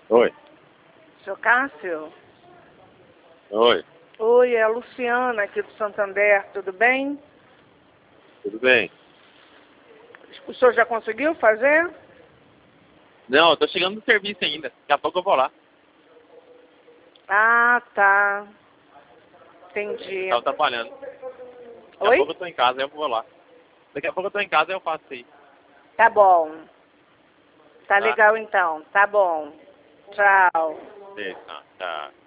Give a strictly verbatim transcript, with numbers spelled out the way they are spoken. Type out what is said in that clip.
Oi. Seu Cássio? Oi. Oi, é a Luciana aqui do Santander, tudo bem? Tudo bem? O senhor já conseguiu fazer? Não, eu tô chegando no serviço ainda. Daqui a pouco eu vou lá. Ah, tá. Entendi. Tava trabalhando. Daqui a Oi? pouco eu tô em casa, eu vou lá. Daqui a pouco eu tô em casa e eu faço aí. Tá bom. Tá Tá? legal então. Tá bom. Tchau. Beleza, tá.